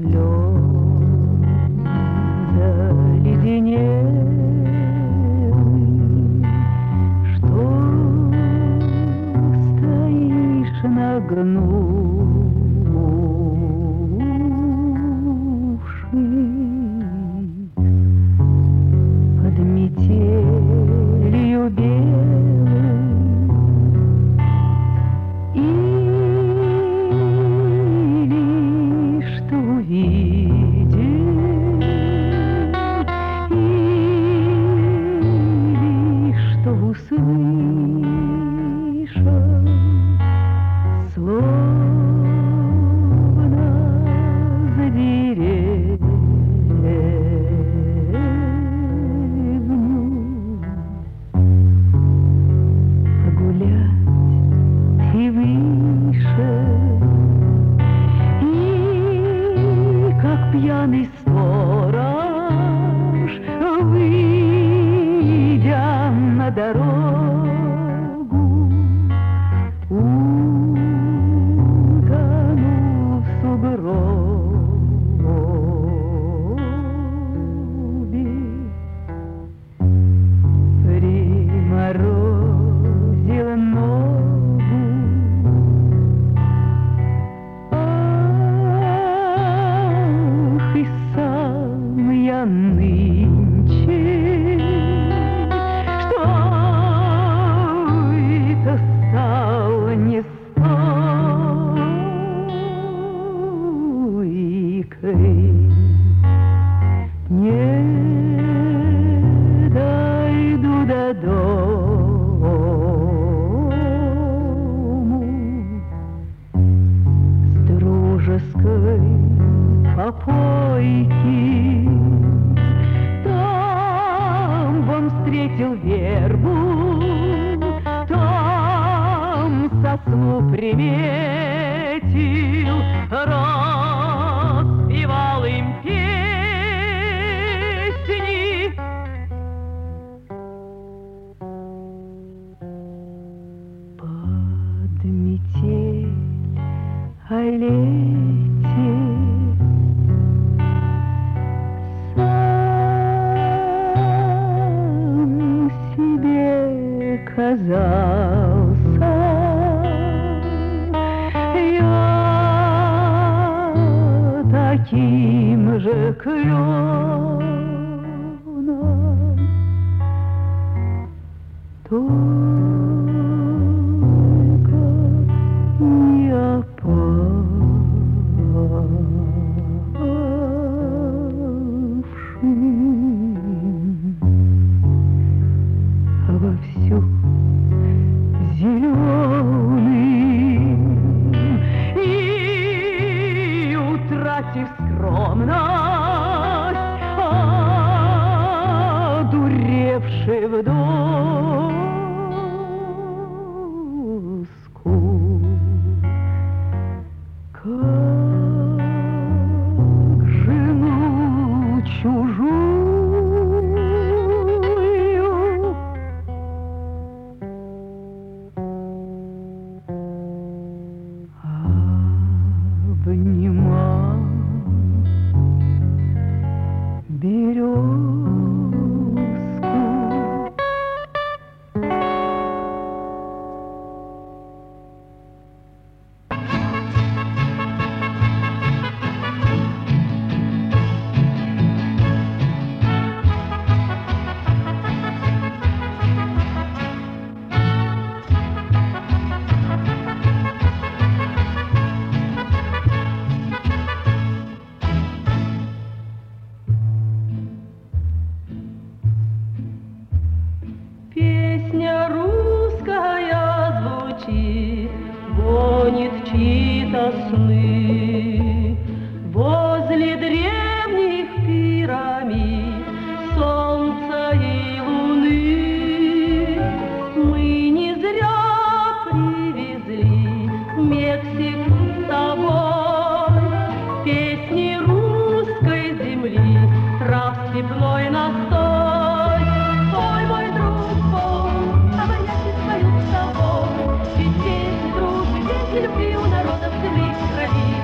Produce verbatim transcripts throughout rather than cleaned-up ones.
Люблю народов земли крови.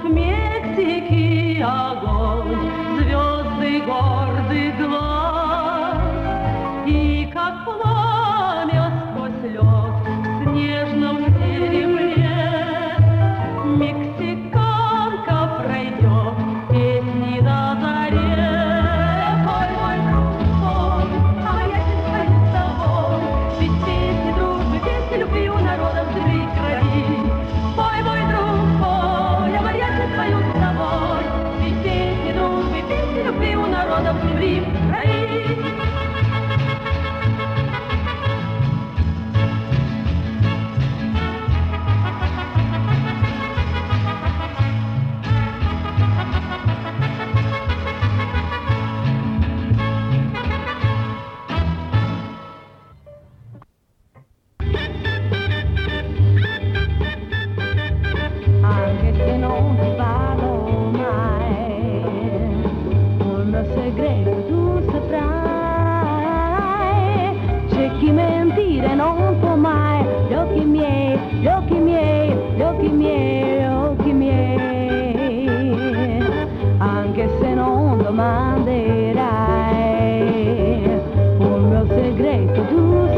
Мексики огонь, звезды гордый глаз. И как пламя сквозь лед в снежном серебре мексиканка пройдет песни на заре. Ой, мой друг, ой, а я спою с тобой, ведь песни дружбы, песни любви у народов земли и крови. Ой, мой друг, ой, а я спою с тобой, ведь песни дружбы, песни любви у народов земли и крови. Anche se non ti parlo mai, un mio segreto tu saprai. C'è chi mentire non può mai, gli occhi miei, gli occhi miei, gli occhi miei, gli occhi miei. Anche se non domanderai, un mio segreto tu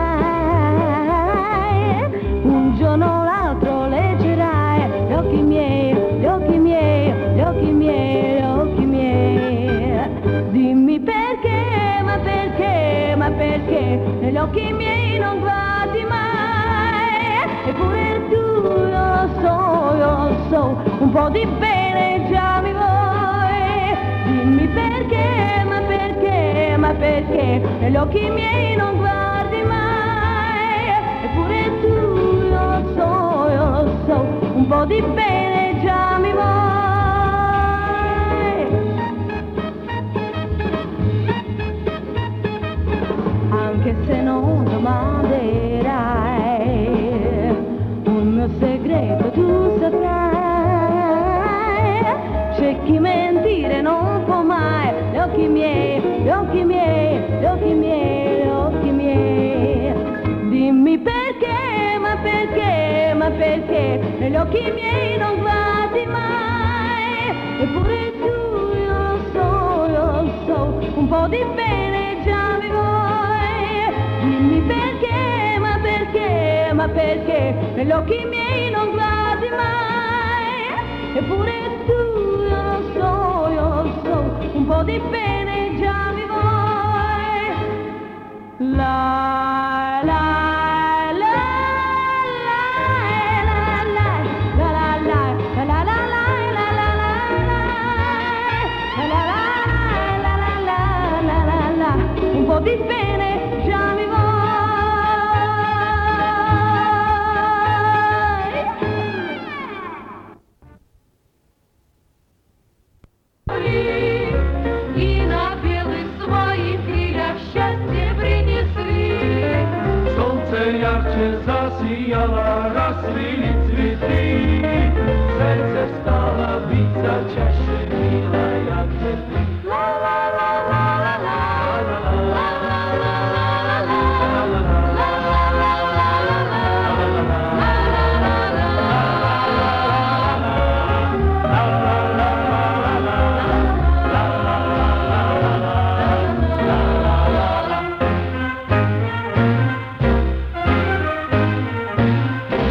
saprai. Un giorno o l'altro leggerai gli occhi miei, gli occhi miei, gli occhi miei, gli occhi miei. Dimmi perché, ma perché, ma perché negli occhi miei non guardi mai. Eppure tu lo so, lo so, un po' di bene già mi vuoi. Dimmi perché, ma perché, ma perché negli occhi miei non guardi mai. Eppure tu lo so, lo so, un po' di bene già mi vuoi. Anche se non domanderai, un mio segreto tu saprai. C'è chi mentire non può mai, gli occhi miei, gli occhi miei, gli occhi miei, gli occhi miei. Dimmi perché, ma perché, ma perché negli occhi miei non guardi mai. Eppure tu lo so, lo so, un po' di bene già mi vuoi. Dimmi perché, ma perché, ma perché negli occhi miei non guardi mai. Eppure tu lo so, lo so, un po' di bene già mi vuoi. La la un po' di bene già mi vuoi. И на белых своих крыльях счастье принесли. Солнце ярче засияло, расцвели цветы. Сердце стало биться чаще, милая ты.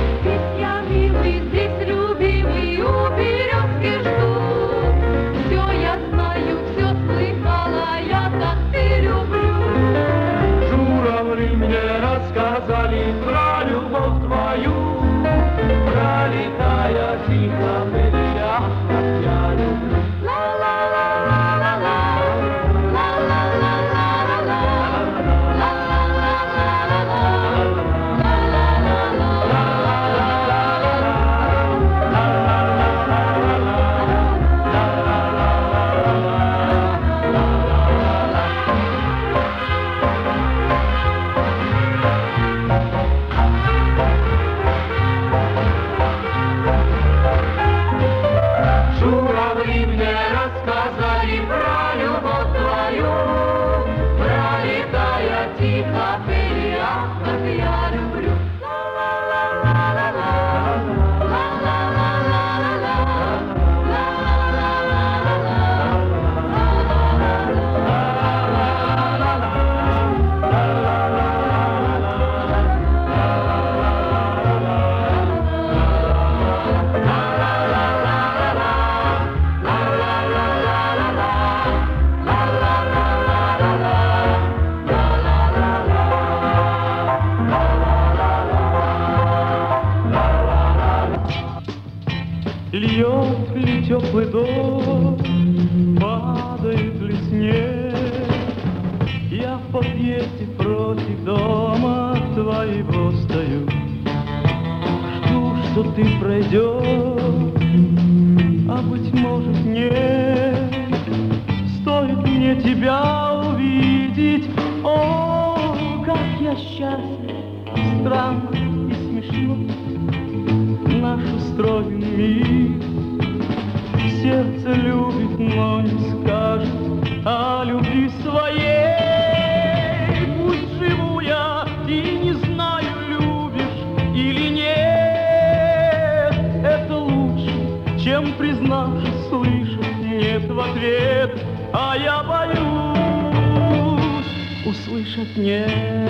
Ведь я милый, здесь любимый, у березки жду. Все теплый дождь, падает ли снег. Я в подъезде против дома твоего стою, жду, что ты пройдешь, а быть может нет. Стоит мне тебя увидеть, о, как я счастлив, странно и смешно. Наш устроен мир, сердце любит, но не скажет о любви своей. Пусть живу я и не знаю, любишь или нет. Это лучше, чем признавшись, слышать нет в ответ. А я боюсь услышать нет.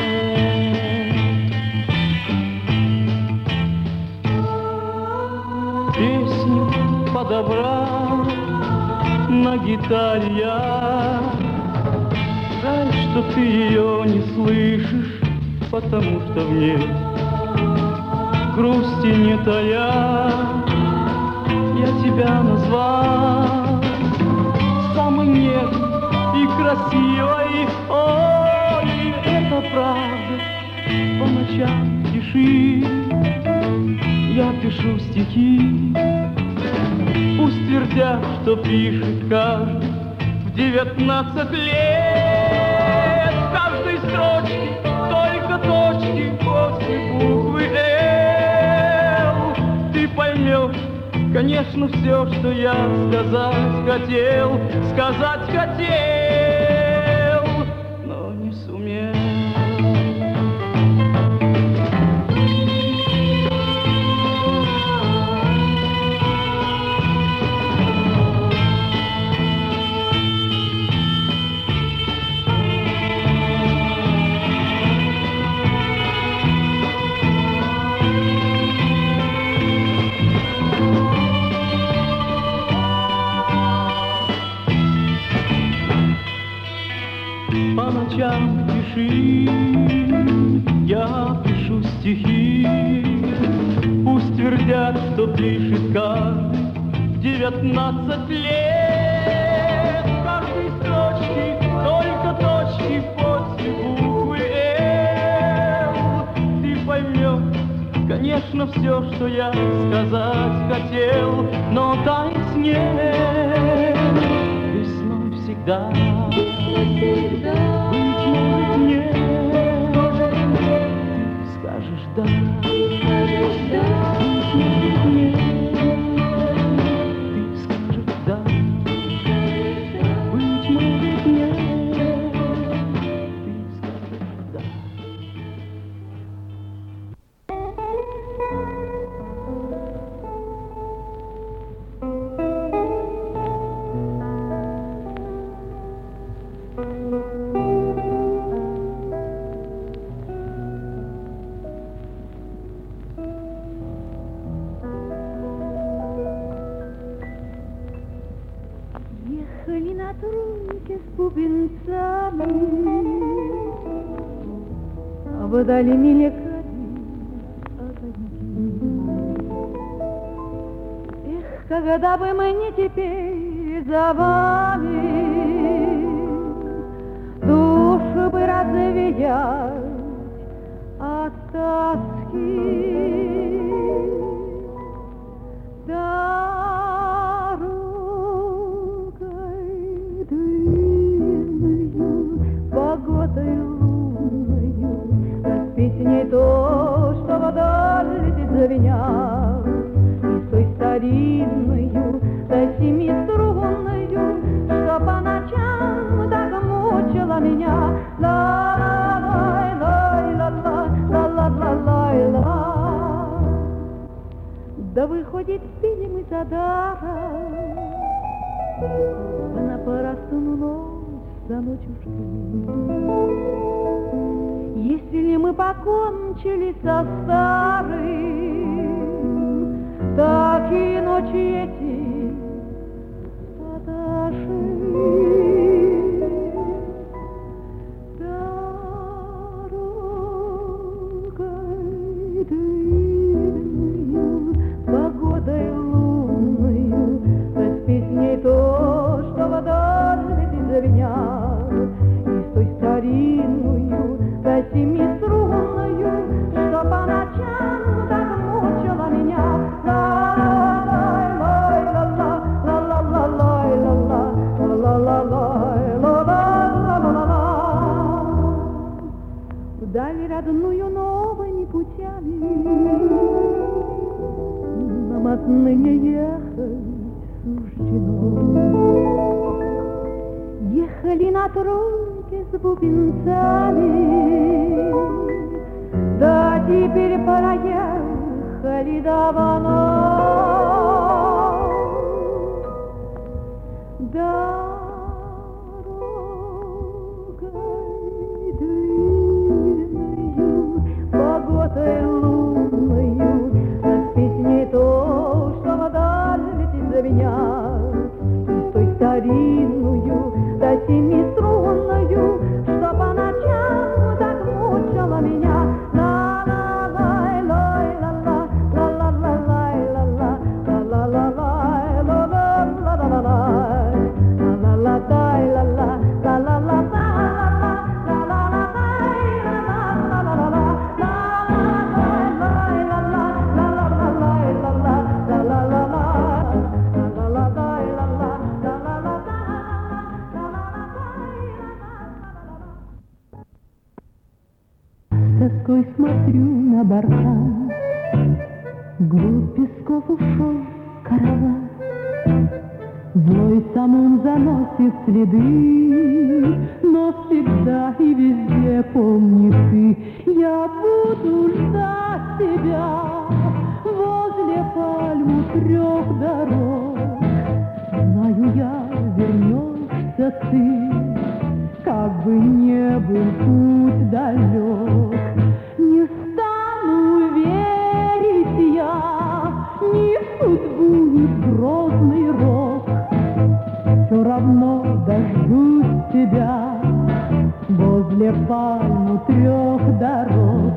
Песню подобрал на гитаре я. Жаль, что ты ее не слышишь, потому что в ней грусти не тая. Я тебя назвал самой нежной и красивой. Ой, это правда, по ночам тиши я пишу стихи. Пусть твердят, что пишет каждый в девятнадцать лет. В каждой строчке только точки после буквы «Л». Ты поймешь, конечно, все, что я сказать хотел, сказать хотел, но не сумел. По ночам тиши я пишу стихи. Пусть твердят, что пишет каждый в девятнадцать лет. В каждой строчке только точки после буквы «Л». Ты поймешь, конечно, все, что я сказать хотел, но таять нет весной всегда. Всегда. Быть может, нет, Может, нет. ты скажешь да. Скажешь да. Быть может, нет, ты скажешь да. Быть может, нет, ты скажешь да. Ехали на трунке с бубенцами, а вдали мелькали огоньки. Эх, когда бы мы не теперь за вами, душу бы развеять от тоски. Погодой лунною распеть не то, что вдаль звенят, и той старинною, да семиструнною, что по ночам так мучила меня. Ла-лай-лай-ла-ла-ла-лай-ла. Да выходит, пили мы за даром, на поросну ночь за ночушкой. Если ли мы покончили со старым, так и ночи эти подошли. Дорогой длинною, погодой лунною, искали родную новыми путями. Нам отныне ехать суждено. Ехали на тройке с бубенцами, да теперь проехали давно. Дорогой длинною, погодой лунною, распеть не то, что вдаль летит за меня, и той старинную, да семиструнную, что по ночам так мучила меня. Тоской смотрю на бархан, вглубь песков ушел караван. Злой самум заносит следы, но всегда и везде помни ты. Я буду ждать тебя возле пальму трех дорог. Знаю я, вернешься ты, как бы не был путь далек. Не стану верить я ни в судьбу, ни в грозный рок. Все равно дождусь тебя возле пальму трех дорог.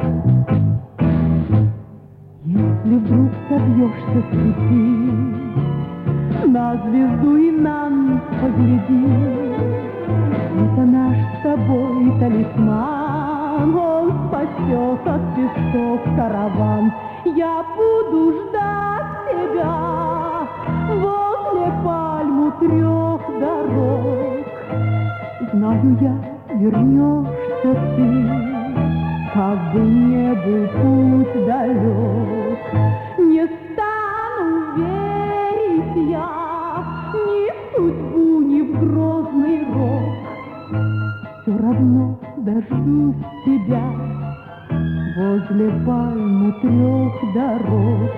Если вдруг собьешься с пути, на звезду и на ночь погляди. Это наш с тобой талисман, он спасет от песков караван. Я буду ждать тебя возле пальму трех дорог. Знаю я, вернешься ты, как бы не был путь далек. Не стану верить я ни в судьбу, ни в грозный рок. Все равно дождусь тебя возле пальмы трех дорог.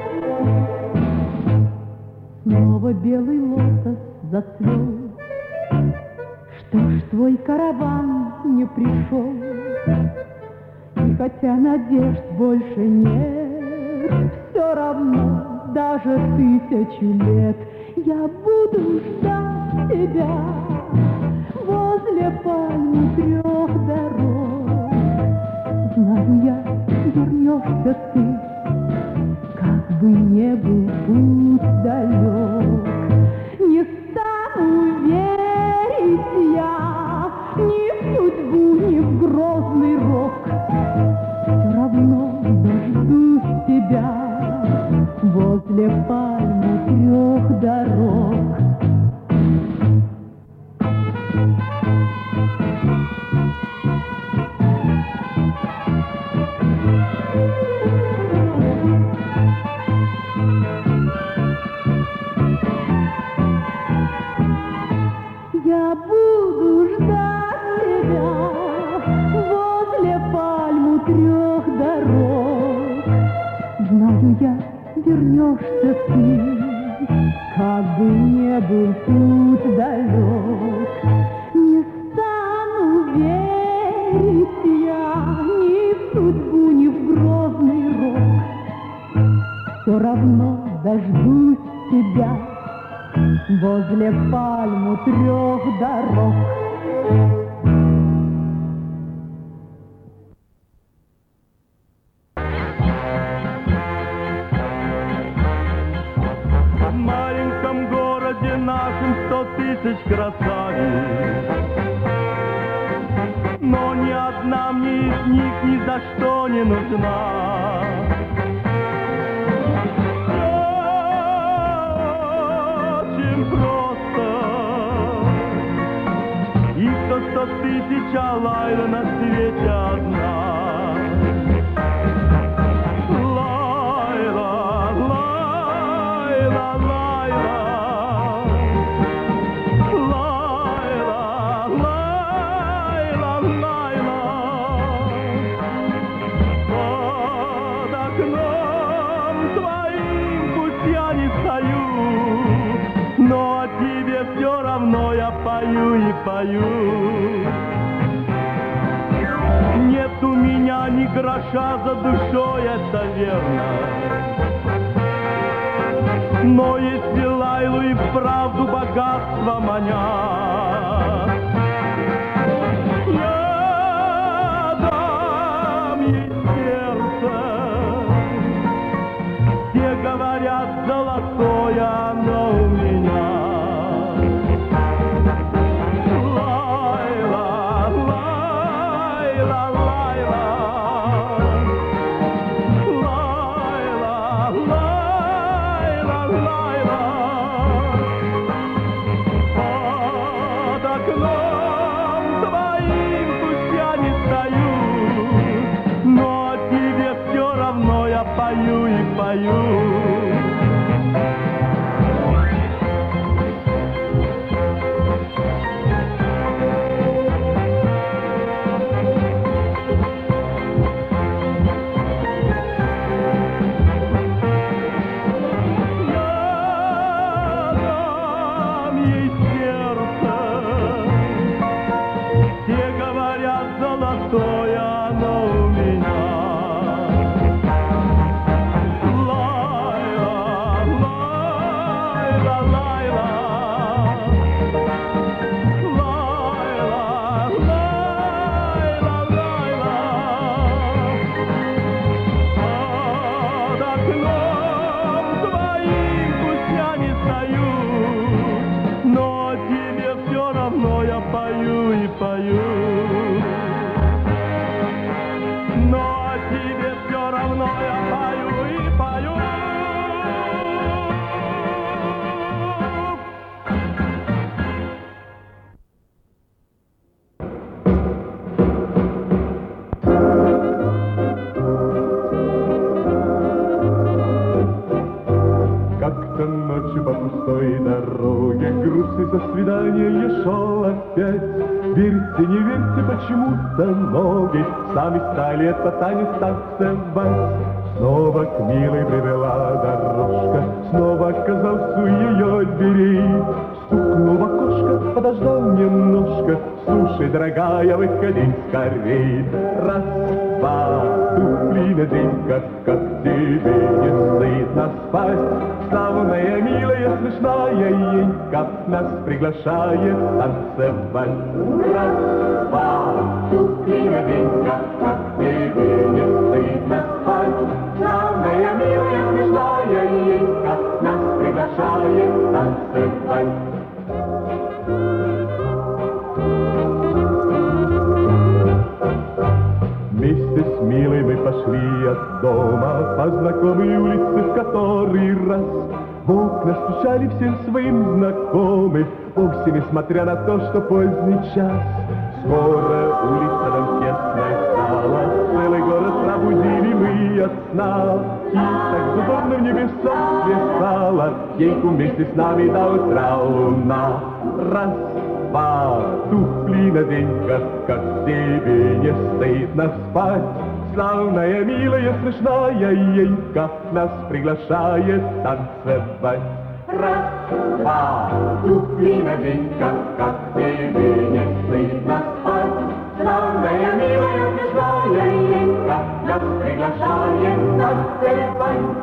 Снова белый лотос зацвел. Что ж твой караван не пришел? И хотя надежд больше нет, все равно даже тысячу лет я буду ждать тебя возле пальмы трех дорог. Знаю я, вернешься ты, как бы не был путь далек. Не стану верить я ни в судьбу, ни в грозный рок. Все равно дождусь тебя возле пальмы трех дорог. Я буду ждать тебя возле пальму трех дорог. Знаю я, вернешься ты, как бы не был путь далек. Не стану верить я ни в судьбу, ни в грозный рок. Все равно дождусь тебя возле пальму трех дорог. В маленьком городе нашем сто тысяч красавиц, но ни одна мне из них ни за что не нужна. Просто и сто сто тысяч Лайла на свете одна. тебе все равно я пою и пою. Нет у меня ни гроша за душой, это верно. Но если Лайлу и вправду богатство манят, я дам ей сердце. Все говорят, золотое оно у меня. Лайла, Лайла, Лайла, Лайла, Лайла, Лайла. Под окном твоим пусть я не стою, но тебе все равно я пою и пою. Золотое оно у меня. Лайла, Лайла, Лайла, Лайла, Лайла, Лайла. Под окном твоим пусть я не стою, но тебе все равно я пою и пою. Но тебе все равно я пою и пою. Как-то ночью по пустой дороге грустный со свидания шел опять. Верьте, не верьте, почему-то ноги сами стали этот танец танцевать. Снова к милой привела дорожка, снова оказался у ее дверей. Стукнул в окошко, подождал немножко, слушай, дорогая, выходи скорей. Раз, два, туфли надень-ка, как тебе не стыдно спать. Славная, милая, смешная Енька нас приглашает танцевать. Раз, два, туфли надень-ка, как тебе не стыдно спать. Славная, милая, смешная Енька нас приглашает танцевать. Вместе с милой мы пошли от дома по знакомой улице в который раз. В окна стучали всем своим знакомым, вовсе несмотря на то, что поздний час. Скоро улица нам тесная стала, целый город пробудили мы от сна. И так задорно в небесах свисала Еньку вместе с нами до утра луна. Раз, два, туфли надень-ка, как тебе не стыдно спать. Славная, милая, смешная Енька нас приглашает танцевать. Раз, два, туфли надень-ка, как тебе не стыдно спать. Славная, милая, смешная Енька нас приглашает танцевать.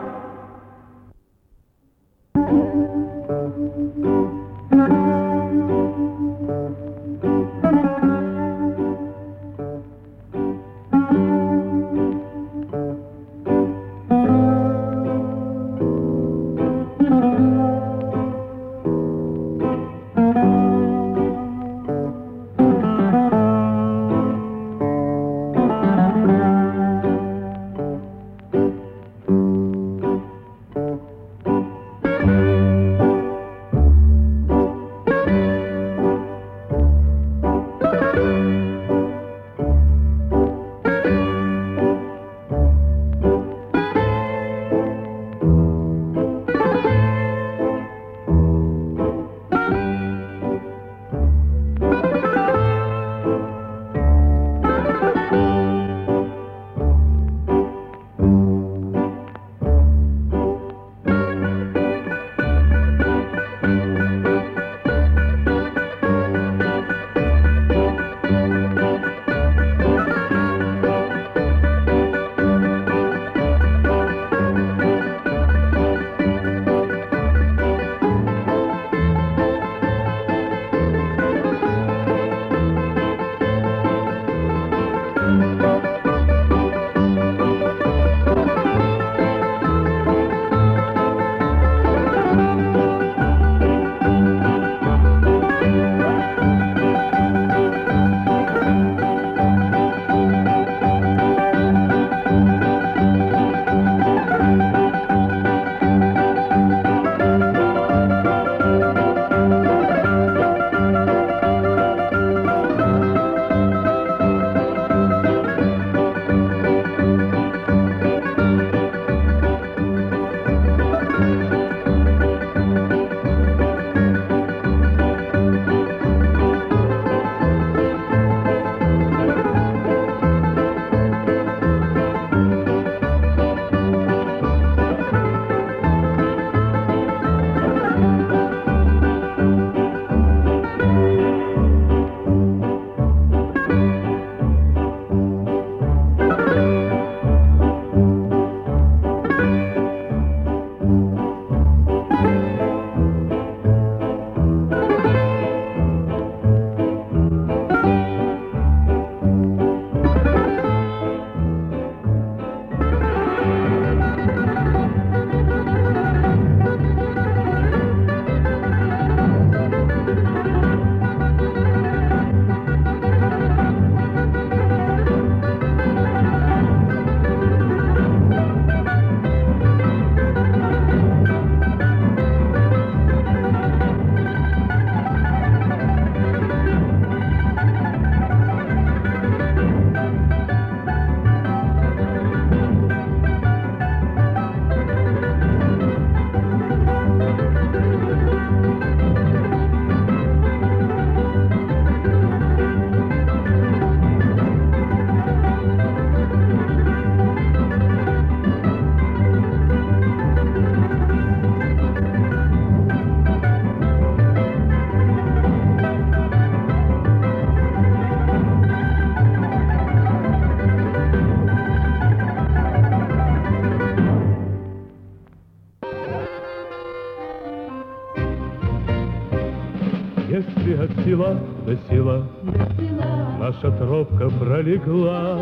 Если от села до села наша тропка пролегла,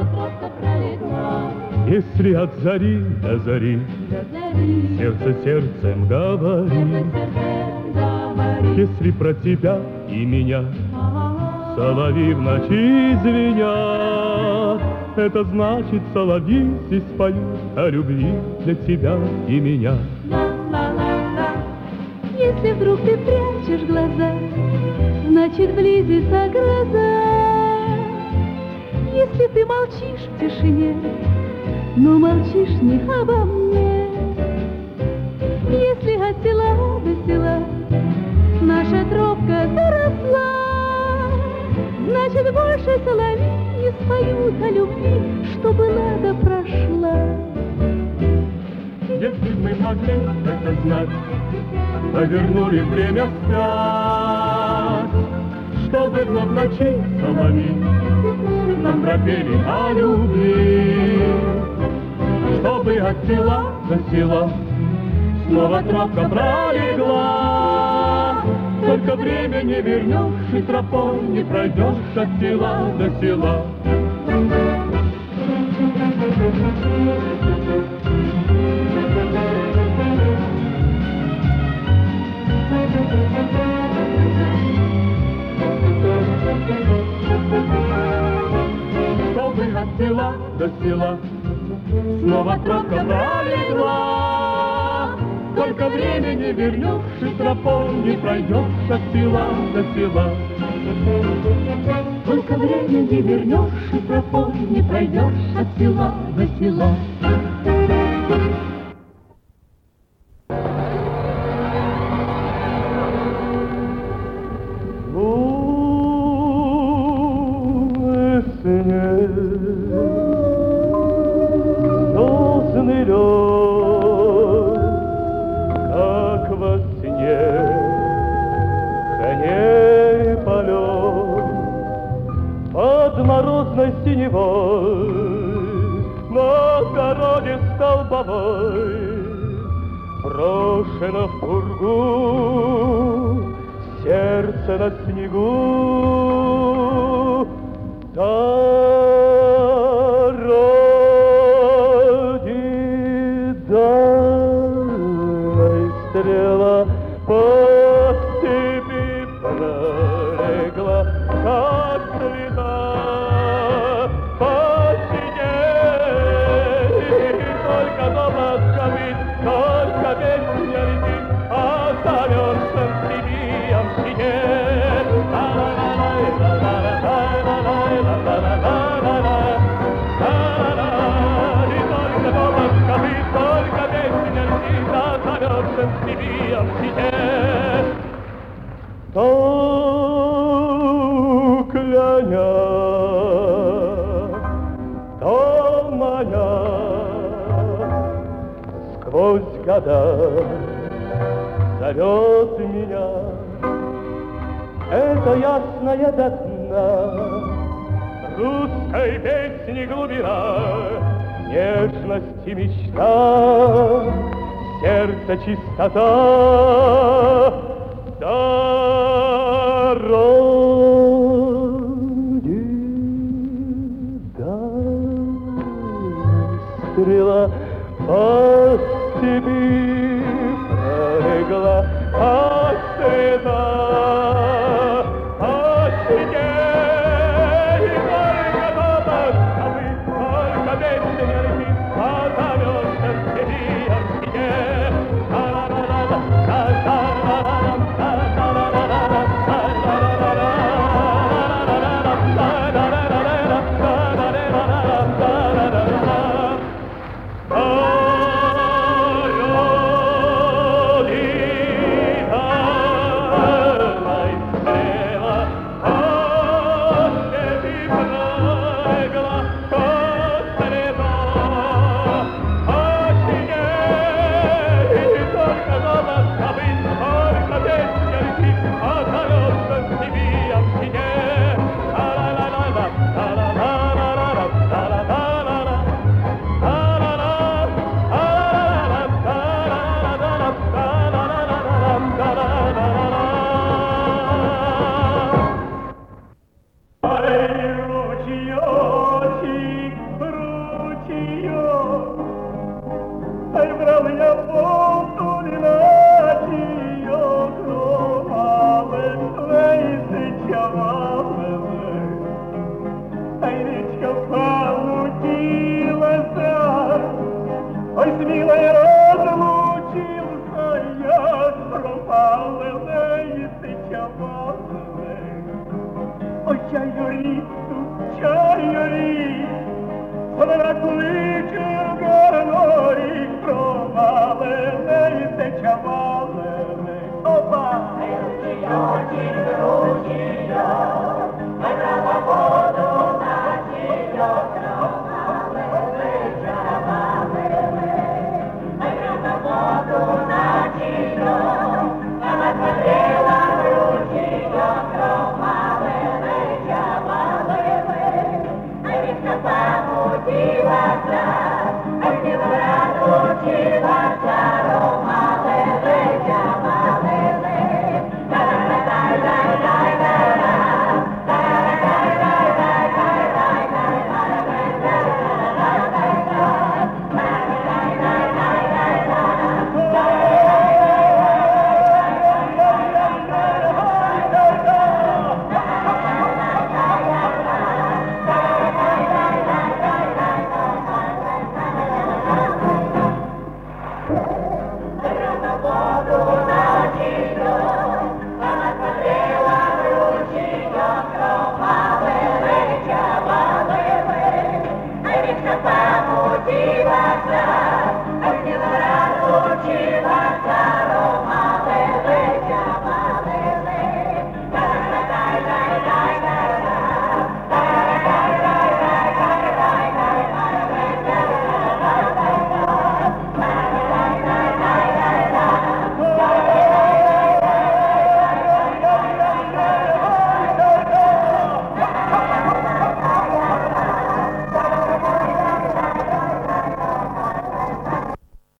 если от зари до зари сердце сердцем говорит, если про тебя и меня соловьи в ночи звенят, это значит, соловьи здесь поют о любви для тебя и меня. Если вдруг ты прячешь глаза, значит, близится гроза. Если ты молчишь в тишине, но молчишь не обо мне. Если от села до села наша тропка заросла, значит, больше соловьи не споют о любви, что была да прошла. Если бы мы могли это знать, повернули время вспять, чтобы вновь в ночи соловьи нам пропели о любви, чтобы от села до села снова тропка пролегла. Только время не вернешь, и тропой не пройдешь от села до села. Чтобы от села до села снова тропка пролегла, только время не вернешь, и тропой не пройдешь от села до села. Только время не вернешь, и тропой не пройдешь от села до села. Сосны лед, как во сне, коней полет под морозной синевой на дороге столбовой брошено в пургу сердце на снегу. Дороги дальней стрела по степи пролегла, как цвета по синей. Только дома скобит, только песня летит, а замерзшим степиям сидеть. То кляня, то маня, сквозь года зовет меня. Это ясная до дна русской песни глубина, нежность и мечта, сердце чистота. Дороги дальней стрела по степи пролегла, как цвета по синей. Только дома скалы, только песня летит, а замерзшим степиям сидеть. Ой, чайоріту, чайорі, вона на кличе горнорі, провалене і теча валене. Опа!